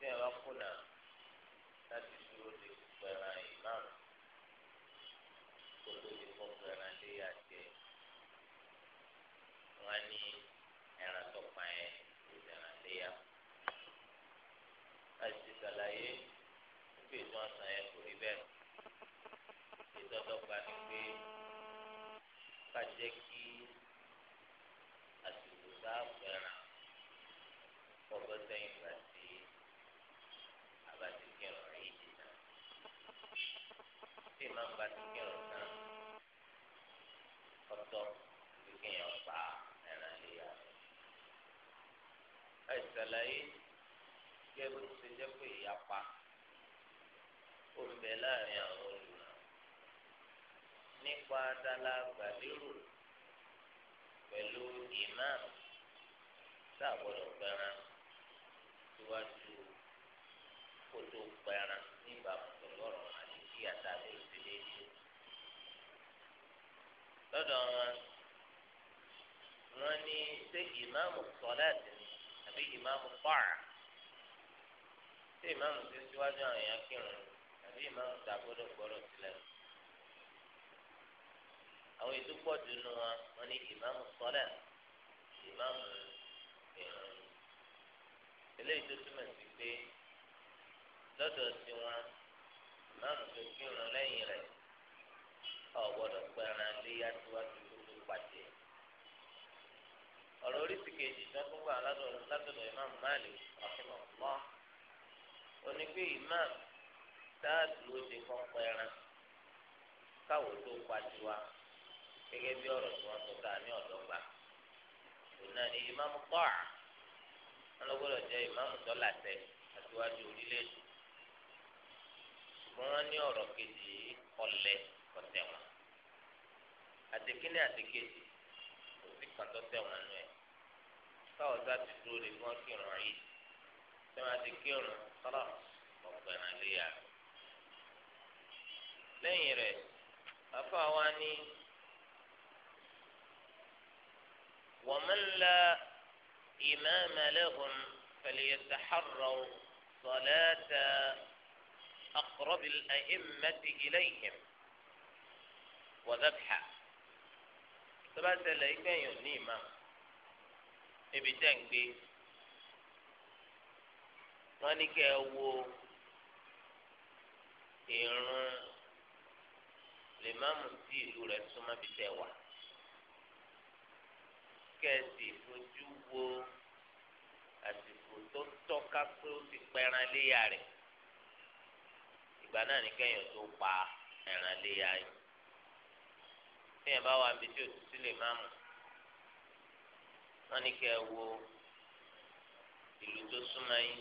ẹ bá kùnà láti dúró de gbẹ̀ràn ìmáàmù kó tó di fún gbẹ̀ràn lé àjẹ wọn ní ẹran tó pa ẹ gbẹ̀ràn léyà. àti sàlàyé pé ìtàn àtàn yẹn kò rí bẹ́ẹ̀ ìtọ́jọ́gba ni pé ká jẹ́ kí àsìkò sáà gbẹ̀ràn kọ́kọ́ sẹ́yìn gbà tí abati kírun rí jìnnà tí ìmáàmù bá ti kírun tán ọ̀tọ̀ bí kéèyàn pa ẹran léyà. àìsàlàyé kí ẹ bó ti ṣe jẹ́ pé ìyapa ó ń bẹ láàrin àwọn olùmọ̀ nípa dálá gbàlérò pẹ̀lú ìmáàmù tá a gbọ́dọ̀ gbẹran síwájú kótó gbẹran níbàámu pẹ̀lú ọ̀rọ̀ àdìsí àtàlẹ́ ìṣẹ̀lẹ̀ yìí. lọ́dọ̀ wọn ní ṣé ìmáàmù sọ̀láàtì ni àbí ìmáàmù fáà ṣé ìmáàmù ti síwájú àwọn èèyàn kírun àbí ìmáàmù tá a gbọ́dọ̀ gbọ́dọ̀ sílẹ̀. àwọn ètò pọ̀ jù nínú wọn ní ìmáàmù sọ̀láàtì ìmáàmù ìrun. eléyìí tó túmọ̀ sí pé lọ́dọ̀ tí wọn ìmáàmù tó kírun lẹ́yìn rẹ̀ ọ̀ gbọ́dọ̀ pẹran léyà síwájú tó tó pàdé. ọ̀rọ̀ oríṣi kejì tó tún gbà látọ̀dọ̀ ìmáàmù Malik rahimahullah oní pé ìmáàmù táàdù ó ti kọ́ pẹran káwọ́ tó pàdé wa gẹ́gẹ́ bí ọ̀rọ̀ tí wọ́n tó ta ní ọ̀dọ́gba. òun náà ni ìmáàmù tọ́à wọn lọ gbọ́dọ̀ jẹ́ ìmáàmù tó làtẹ àtiwájú orílẹ̀-èdè ṣùgbọ́n wọ́n ní ọ̀rọ̀ kejì ọ̀lẹ́ ọ̀tẹ̀ wọn àtẹkínní àtẹkejì kò sí kan tó tẹ̀ wọn nù ẹ̀ káwọn sá ti dúró lè fún kírun yìí tí wọ́n ti kírun kọ́lọ̀ ọ̀gbẹ̀rún léyà. lẹ́yìn rẹ̀ afa wa ní ومن لا إمام لهم فليتحروا صلاة أقرب الأئمة إليهم وذبحا. tọ́ba ṣẹlẹ̀ ìgbẹ́yìn òní ìmọ̀ níbi tẹ́ ń gbé wọ́n ní kẹ́ ẹ wo ìrun lèmáàmù tí ìlú rẹ̀ súnmọ́ bí tẹ́ wà kẹ́ ẹ sì fojú wo àsìkò tó tọ́ka pé ó ti pẹran léyà rẹ̀ ìgbà náà ní kẹ́yìn tó pa ẹran léyà yìí. téèyàn bá wà níbi tí o ti sílẹ̀ máa mú wọn ní kẹ́ ẹ wo ìlú tó súnmọ́ yín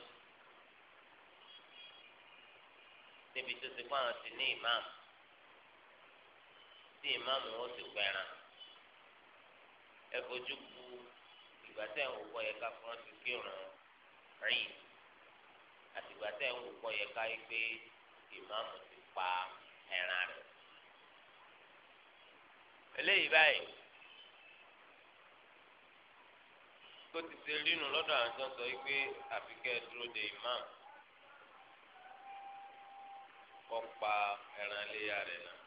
níbi tó ti kọ́ àwọn ti ní ìmáàmù tí ìmáàmù ó ti pẹran ẹ fojú ku ìgbà tẹ̀ ń wò pọ̀ yẹ ká fún wọn ti kírun rí àti ìgbà tẹ̀ ń wò pọ̀ yẹ ká yí pé ìmáàmù ti pa ẹran rẹ̀. eléyìí báyìí tó ti ṣe rínu lọ́dọ̀ àwọn tó ń sọ wípé àfikẹ́ dúró de imam kọ́ pa ẹran léyà rẹ̀ náà.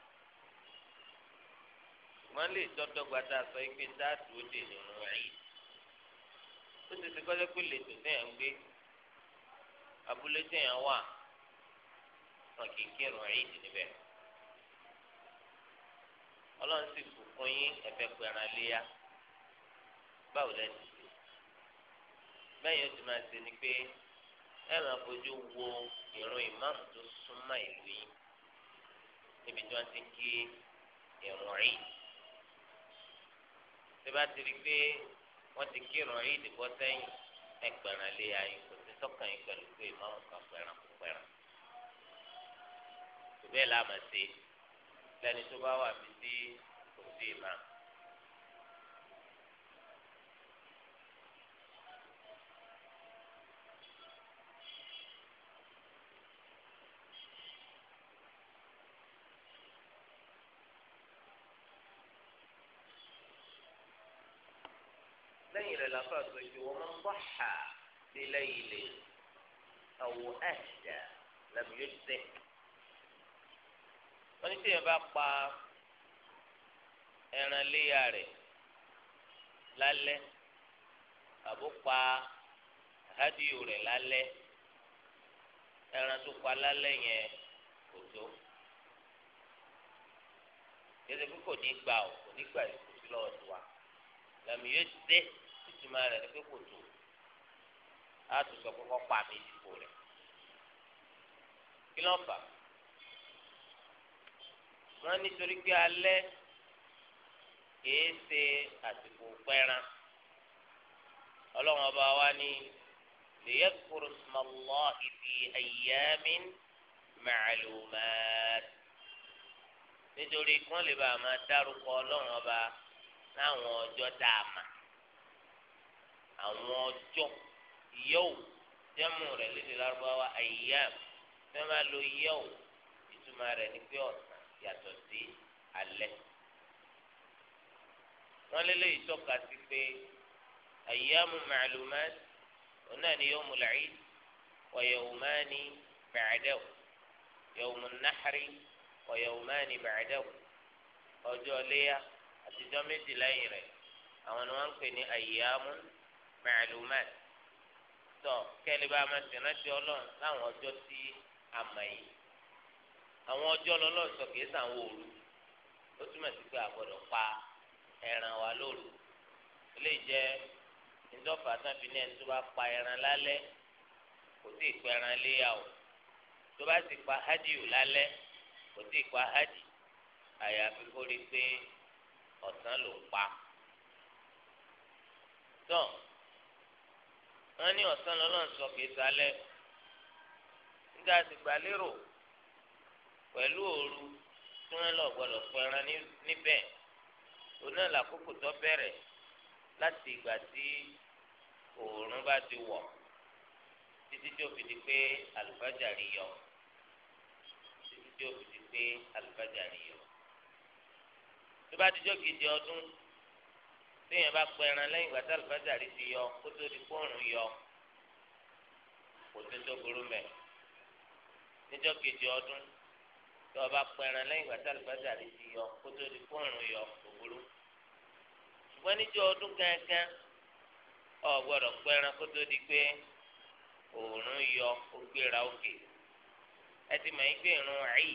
ṣùgbọ́n lè tọ́dọ́gba tá a sọ wípé tá a dúró de nínú ẹ̀yìn. ó ti ṣe kọ́jọ́ pé lètò téèyàn ń gbé abúlé téèyàn wà wọn kì í kírun ẹ̀yìn níbẹ̀. ọlọ́run sì fún yín ẹ̀fẹ́ pẹ̀ràn léyà báwo lẹ́nu sí bẹ́ẹ̀ yóò ti máa ṣe ni pé ẹ máa fojú wo ìrun ìmáàmù tó súnmọ́ ìlú yín níbi tí wọ́n ti kí ìrun rí tí bá ti rí pé wọ́n ti kí ìrun rí ìdìbò sẹ́yìn ẹ pẹ̀ràn léyà yín kò sí sọ́kàn yín pẹ̀lú pé ìmáàmù kan pẹ̀ràn kò pẹ̀ràn bẹ́ẹ̀ la máa ṣe lẹ́ni tó bá wà bí tí kò sí ìmáàmù. lẹ́yìn rẹ̀ la fà sọ pé wọ́n máa ń bọ̀ hà sí lẹ́yìn lè أو أهدى لم يجزه wọ́n ní tí yẹn bá pa ẹran léyà rẹ̀ lálẹ́ àbó pa hádìó rẹ̀ lálẹ́ ẹran tó pa lálẹ́ yẹn kò tó yẹtẹ pé kò ní gbà ó kò ní gbà yìí kò sí lọ́wọ́ tó wa lẹ́mi yóò dé ìtumọ̀ rẹ̀ ní pé kò tó á tún sọ pé kọ́ pa mí ìdìbò rẹ̀ kí ló fà wọ́n nítorí pé alẹ́ kìí ṣe àsìkò pẹ́ran ọlọ́run ọba wa ní liyadhkuru ismallahi fi ayyamin ma'lumat nítorí kí wọ́n lè bá a máa dárúkọ ọlọ́run ọba láwọn ọjọ́ tá a mà àwọn ọjọ́ yóò jẹ́mu rẹ̀ lédè lárúbáwá ayyam tí wọ́n bá lo yóò ìtumọ̀ rẹ̀ ní pé ọ̀sán yàtọ̀ sí alẹ́ wọ́n lé léyìí tọ́ka sí pé ayyamu ma'lumat ọ̀nà ni yawmul 'id wa yawmani ba'dahu yawmun nahri wa yawmani ba'dahu ọjọ́ léyà àtijọ́ méjì lẹ́yìn rẹ̀ àwọn ni wọ́n ń pè ní ayyamu ma'lumat tọ́ kẹ́lẹ́ bá a máa tẹ̀rántí ọlọ́run láwọn ọjọ́ tí a mọ̀ yìí àwọn ọjọ́ lọ́lọ́run sọ kìí sàn wò òru ó túmọ̀ sí pé a gbọ́dọ̀ pa ẹran wa lóru ilé jẹ́ ìjọba tàbí ní ẹni tó bá pa ẹran lálẹ́ kò tí ì pa ẹran léyà o tó bá sì pa hádìó lálẹ́ kò tí ì pa hádì àyàfi kó rí i pé ọ̀sán ló ń pa tó wọ́n ní ọ̀sán lọ́lọ́run sọ kìí sálẹ̀ nígbà tí gbà lérò pẹ̀lú òru tí wọ́n lọ gbọ́dọ̀ pẹran níbẹ̀ òun náà làkókò tó bẹ̀rẹ̀ láti ìgbà tí òòrùn bá ti wọ̀ títí tí ó fi di pé àlùfájàrí yọ títí tí ó fi di pé àlùfájàrí yọ tó bá dijọ́ kejì ọdún téèyàn bá pẹran lẹ́yìn ìgbà tí àlùfájàrí ti yọ kó tó di kóòrùn yọ kò tó tó burú mẹ́ níjọ́ kejì ọdún tó o bá pẹran lẹ́yìn ìgbà tí àlùfájàrí ti yọ kó tó di kóòrùn yọ kò burú ṣùgbọ́n níjọ́ ọdún kankan o gbọ́dọ̀ pẹran kó tó di pé òòrùn yọ ó gbéra òkè ẹ ti mọ̀ yín pé ìrun ẹ̀yì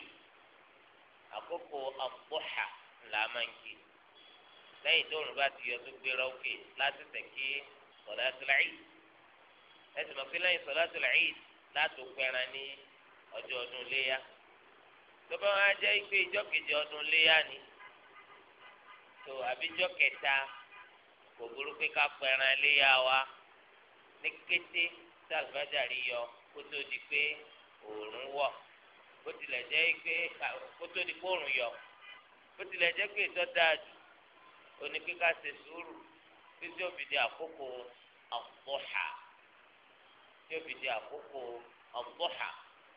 àkókò àbọ̀hà là máa ń kí lẹ́yìn tó òòrùn bá ti yọ tó gbéra òkè láti tẹ̀ kí sọ̀látul Eid ẹ ti mọ̀ pé lẹ́yìn sọ̀látul Eid láti pẹran ní ọjọ́ ọdún léyà tó bá wá jẹ́ pé ìjọ kejì ọdún léyà ni tó àbíjọ kẹta kò burú pé ká pẹran léyà wa ní kété tí àlùfájàrí yọ kó tó di pé òòrùn wọ̀ bó tilẹ̀ jẹ́ pé kó tó di pé òòrùn yọ bó tilẹ̀ jẹ́ pé ìtọ́ dáa jù oní pé ká ṣe sùúrù títí ó fi di àkókò àbọ̀hà tí ó fi di àkókò àbọ̀hà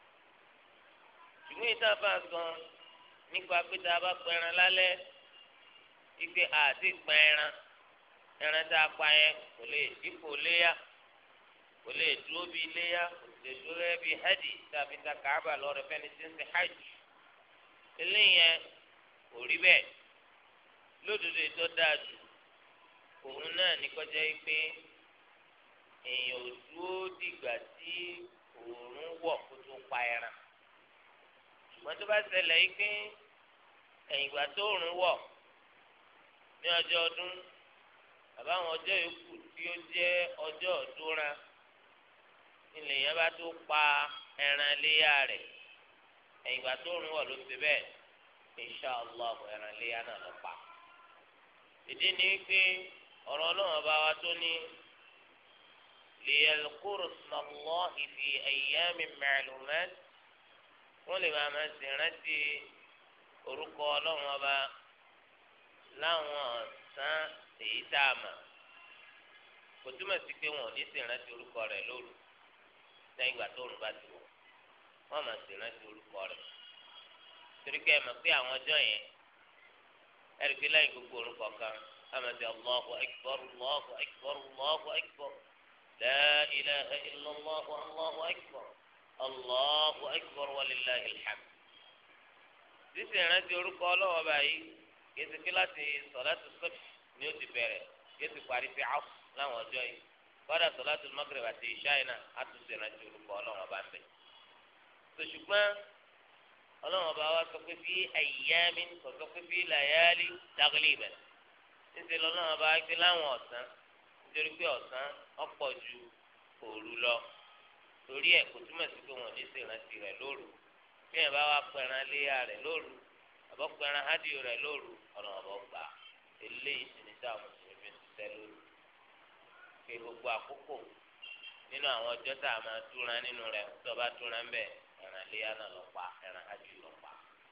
ṣùgbọ́n ìta bá gan nípa pé tá a bá pẹran lálẹ́ ike àti pẹran ẹran tá a pa yẹn kò lè dípò léyà kò lè dúró bí léyà kò lè dúró bí hajj tàbí ta Káàbà lọ́rọ̀ fẹ́ni tí ń ṣe hajj eléyẹn kò rí bẹ́ẹ̀ lódodo ètò dáa jù òun náà ní kọjá yìí pé èèyàn ò dúró dìgbà tí òòrùn wọ̀ kó tó pa ẹran ṣùgbọ́n tó bá ṣẹlẹ̀ yìí pé ẹ̀yìn ìgbà tó òòrùn wọ̀ ní ọjọ́ ọdún bàbá àwọn ọjọ́ yòókù tí ó jẹ́ ọjọ́ ọ̀dúnra ilẹ̀ yẹn bá tó pa ẹran léyà rẹ̀ ẹ̀yìn ìgbà tó òòrùn wọ̀ ló ti bẹ́ẹ̀ inṣàlá ẹran léyà náà lọ pa ìdí ni wípé ọ̀rọ̀ ọlọ́run bá wa tó ní liyadhkuru ismallahi fi ayyamin ma'lumat wọ́n lè máa ṣe rántí orúkọ ọlọ́run ọba láwọn ọ̀sán èyí tá a mà kò túmọ̀ sí pé wọn ò ní ṣe rántí orúkọ rẹ̀ lóru lẹ́yìn ìgbà tó òrùn bá ti wọ̀ wọ́n máa ṣe rántí orúkọ rẹ̀ torí kẹ́ ẹ mọ̀ pé àwọn ọjọ́ yẹn ẹ̀rí pé lẹ́yìn gbogbo orúkọ kan àmọ́ ti Allahu akbar Allahu akbar Allahu akbar la ilaha illallah allahu akbar allahu akbar walillahil hamd. sísè ìrántí orúkọ ọlọ́wọ́ báyìí yéésì kí láti sọ̀látù subh ni ó ti bẹ̀rẹ̀ yéésì parí sí asr láwọn ọjọ́ yìí kọ́dà sọ̀látù maghrib àti ìṣáì náà á tún ṣe ìrántí orúkọ ọlọ́wọ́ bá ń bẹ̀. ṣùgbọ́n ọlọ́wọ́ bá wa sọ pé fi ayyamin kò sọ pé fi layali tagliban níṣẹ́ lọ́wọ́ bá gbé láwọn ọ̀sán nítorí pé ọ̀sán ọ̀pọ̀ ju òru lọ torí ẹ̀ kò túmọ̀ sí pé wọn ò ní ṣe ìrántí rẹ̀ lóru bí ẹ̀ bá wá pẹran léyà rẹ̀ lóru àbọ̀ pẹran hádìó rẹ̀ lóru ọ̀nà ọ̀bọ̀ gbà eléyìí sì ní sáà mùsùlùmí ti tẹ́ lóru pé gbogbo àkókò nínú àwọn ọjọ́ tá a máa dúra nínú rẹ̀ tó bá dúra ń bẹ̀ ẹran léyà náà lọ pa ẹran hádìó lọ pa.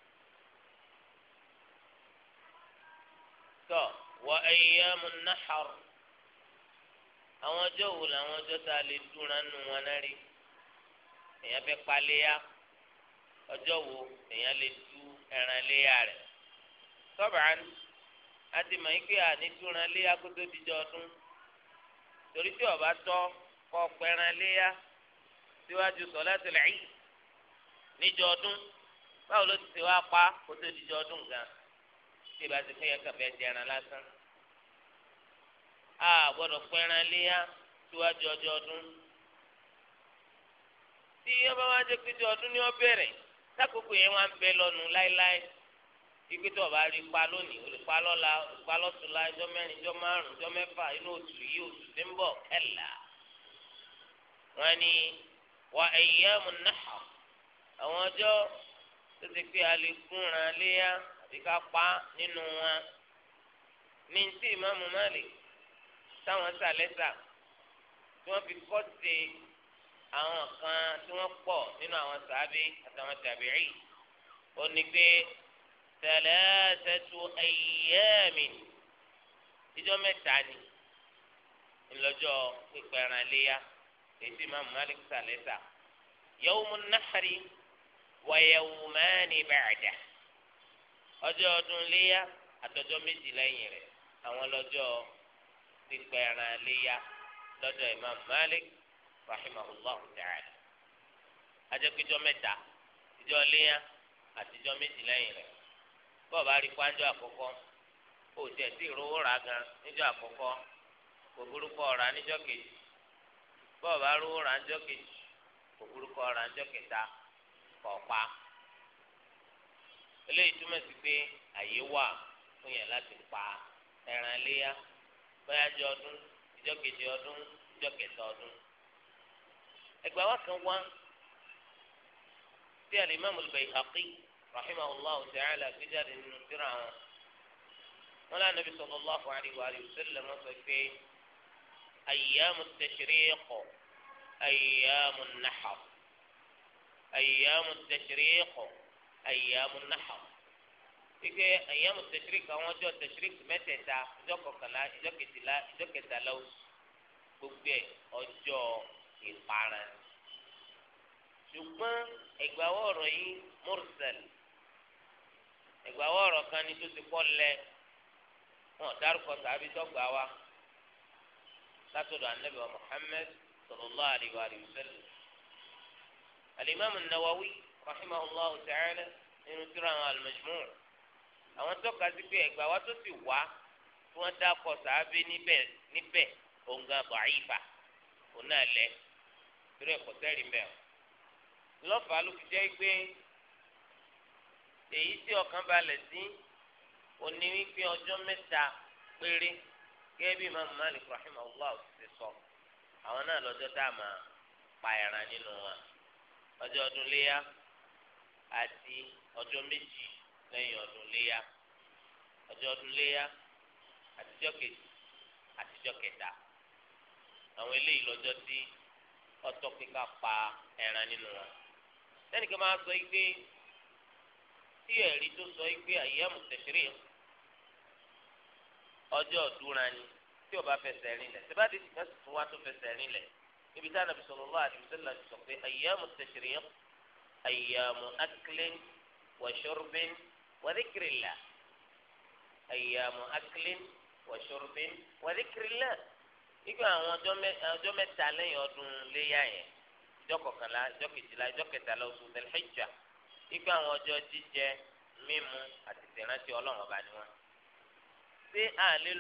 tọ́ wa ayyamun nahar àwọn ọjọ́ wo làwọn ọjọ́ tá a lè dúra nínú wọn náà rí èèyàn fẹ́ pa léyà ọjọ́ wo èèyàn lè tú ẹran léyà rẹ̀ tọ́bàn á ti mọ̀ ike àní túran léyà kó tó dijọ́ ọdún torí tí ó bá tọ́ kọ́ pẹran léyà síwájú sọ̀látul Eid níjọ́ ọdún báwo ló ti ṣe wá pa kó tó dijọ́ ọdún gan tí ìbá ti fún yẹn kàn fẹ́ jẹran lásán a gbọ́dọ̀ pẹran léyà síwájú ọjọ́ ọdún tí ọba wa jẹ́ pé ọdún ni wọ́n bẹ̀rẹ̀ sákòókò yẹn wọ́n á bẹ lọ́nu láéláé ikú tí ọba rí pa lónìí o lè pa lọ́la o lè pa lọ́tùnla ọjọ́ mẹ́rin ọjọ́ márùn ọjọ́ mẹ́fà inú oṣù yìí oṣù tí ń bọ̀ kẹ́là wọ́n ní wa ayyamun nahar àwọn ọjọ́ tó ti pé a lè gúnran léyà àbí ká pa nínú wọn ní tí ìmáàmù Malik táwọn sàlẹ́sà tí wọ́n fi kọ́ sí àwọn kan tí wọ́n pọ̀ nínú àwọn sàábé àtàwọn tàbíì ó ní pé thalathatu ayyamin ìjọ́ mẹ́ta ni ńlọ́jọ́ pípẹ́ran léyà èsì Imam Malik sàlẹ́sà yawmun nahri wa yawmani ba'da ọjọ́ ọdún léyà àtọjọ́ méjì lẹ́yìn rẹ̀ àwọn lọ́jọ́ pípẹ́ran léyà lọ́dọ̀ Imam Malik rahimahullah ta'ala ajẹpẹjọ mẹ́ta ìjọ léyà àtijọ́ méjì lẹ́yìn rẹ̀ bọ́ọ̀ bá rí pàjọ́ àkọ́kọ́ ó tiẹ̀ sí ìrówó rà gan níjọ́ àkọ́kọ́ kò burúkọ ọ̀rà níjọ́ kejì bọ́ọ̀ bá rówó rà níjọ́ kejì kò burúkọ ọ̀rà níjọ́ kẹta kọ̀ọ̀pá eléyìí túmọ̀ sí pé àyè wà fún yẹn láti pa ẹran léyà bóyá jọ ọdún ìjọ́ kejì ọdún ìjọ́ kẹta ọdún. ẹgbẹ́ wa kan wá sí alimami al-Bayhaqi rahimahullah ta'ala gbéjáde nínú tírà wọn lé anabi sallallahu alayhi wa sallam wọn sọ pé ayyamu tashriq ayyamu nahar ayyamu tashriq ayyamu nahar ike ayyamu tashriq àwọn ọjọ́ tashriq mẹ́tẹ̀ẹ̀ta ọjọ́ kọkànlá ọjọ́ kejìlá ọjọ́ kẹtàlá oṣù gbogbo ẹ̀ ọjọ́ ìparan ṣùgbọ́n ẹgbàwọ́ ọ̀rọ̀ yìí mursal ẹgbàwọ́ ọ̀rọ̀ kan ní tó ti kọ́ lẹ wọn dárúkọ tàbí dọ́gba wa látọ̀dọ̀ anabi wa Muhammad sallallahu alayhi wa sallam alimami Nawawi rahimahullah ta'ala nínú tírà àwọn al-Majmu' àwọn tọ́ka sí pé ẹgbàwọ́ tó ti wá tí wọ́n dákọ̀ sàábé níbẹ̀ òǹgà da'ifa òun náà lẹ torí ẹ̀kọ́ sẹ́rì mẹ́ọ̀ lọ́fàá ló fi jẹ́ pé èyí tí ọkàn balẹ̀ sí òní wípé ọjọ́ mẹ́ta péré gẹ́gẹ́ bí Imam Malik rahimahullah ti sọ àwọn náà lọ́jọ́ tá a máa pa ẹran nínú wọn ọjọ́ ọdún léyà àti ọjọ́ méjì lẹ́yìn ọdún léyà ọjọ́ ọdún léyà àtijọ́ kejì àtijọ́ kẹta àwọn eléyìí lọ́jọ́ tí ọtọ́ kíkà pa ẹran nínú wọn lẹ́nìkan máa sọ pé tí ẹ̀rí tó sọ pé ayyamu tashriq ọjọ́ ọ̀dúnra ni tí ó bá fẹsẹ̀ rìn lẹ̀ síbáàdì tí wọ́n sì tún wá tó fẹsẹ̀ rìn lẹ̀ níbi tí Ànábì sallallahu alaihi wasallam sọ pé ayyamu tashriq ayyamu aklin wa shurbin wa dhikrillah ayyamu aklin wa shurbin wa dhikrillah nígbà àwọn ọjọ́ mẹ́ta lẹ́yìn ọdún léyà yẹn ìjọ kọkànlá ìjọ kejìlá ìjọ kẹtàlá oṣù Dhul-Hijjah nígbà àwọn ọjọ́ jíjẹ mímu àti ìrántí Ọlọ́run ọba ni wọn. ṣé àlè